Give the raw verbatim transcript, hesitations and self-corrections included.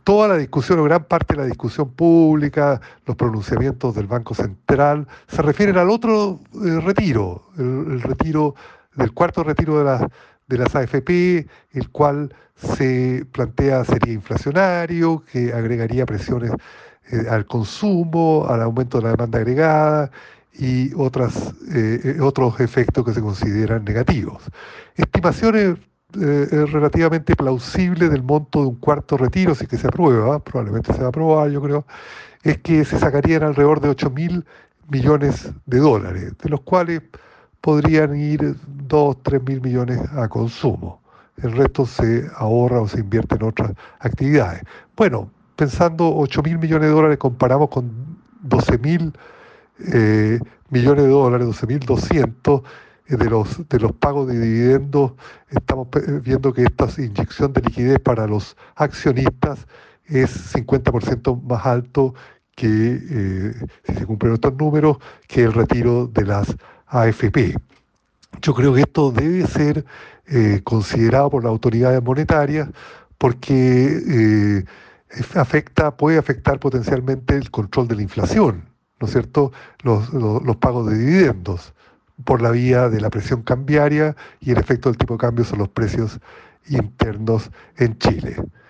toda la discusión o gran parte de la discusión pública, los pronunciamientos del Banco Central, se refieren al otro eh, retiro, el, el retiro del cuarto retiro de las, de las A F P, el cual se plantea sería inflacionario, que agregaría presiones eh, al consumo, al aumento de la demanda agregada y otras, eh, eh, otros efectos que se consideran negativos. Estimaciones eh, es relativamente plausible del monto de un cuarto retiro, si que se aprueba, probablemente se va a aprobar, yo creo, es que se sacarían alrededor de ocho mil millones de dólares, de los cuales podrían ir dos, tres mil millones a consumo. El resto se ahorra o se invierte en otras actividades. Bueno, pensando ocho mil millones de dólares comparamos con doce mil eh, millones de dólares, doce mil doscientos eh, de los, de los pagos de dividendos, estamos viendo que esta inyección de liquidez para los accionistas es cincuenta por ciento más alto que, eh, si se cumplen estos números, que el retiro de las A F P. Yo creo que esto debe ser eh, considerado por las autoridades monetarias porque eh, afecta, puede afectar potencialmente el control de la inflación, ¿no es cierto? Los, los, los pagos de dividendos por la vía de la presión cambiaria y el efecto del tipo de cambio sobre los precios internos en Chile.